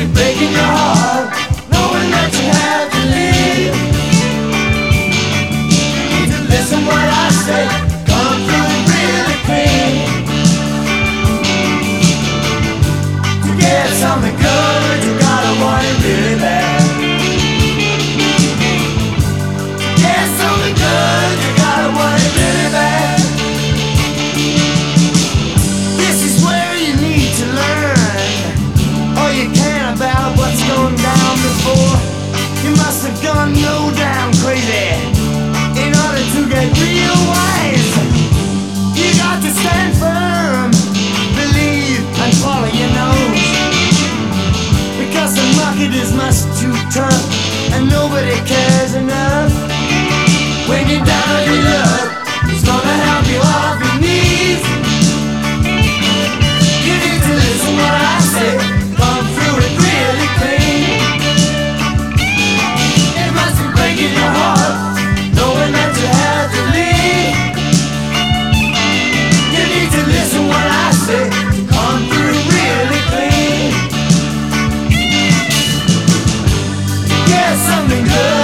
be breaking your heart, knowing that you have to leave. Need to listen what I say, come through really clean. To get something good, you gotta want it really bad. To get something good, you gotta want it really bad. This is where you need to learn all you can about what's going down before. You must have gone low down crazy in order to get real wise. You got to stand firm, believe and follow your nose, because the market is much too tough and nobody cares enough. When you're down on your luck, it's gonna help you off your knees. You need to listen what I say, come through it really clean. It must be breaking your heart, knowing that you have to leave. You need to listen what I say, come through it really clean. Get something good.